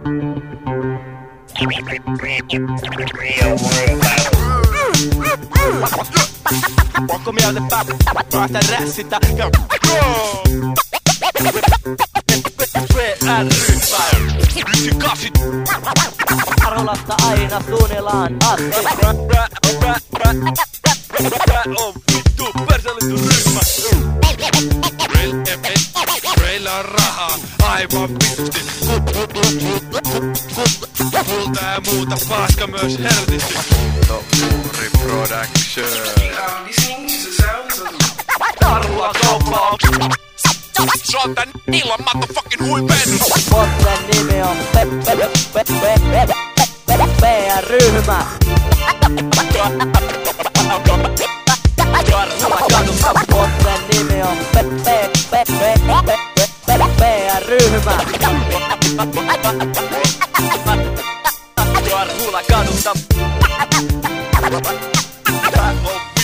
Onko mieltä päästä rässitä? Arholasta aina Suunilaan asti. On vittu perseellitty ryhmä. Meillä on rahaa aivan vitusti. Kulta ja muuta paska myös heltisti. Muuri Production. Arhula kauppaa. Se on tän illan motherfucking huipen. Potten nimi on PR-ryhmä. Arhula kadusta. Potten nimi on PR-ryhmä. Arhula kadusta.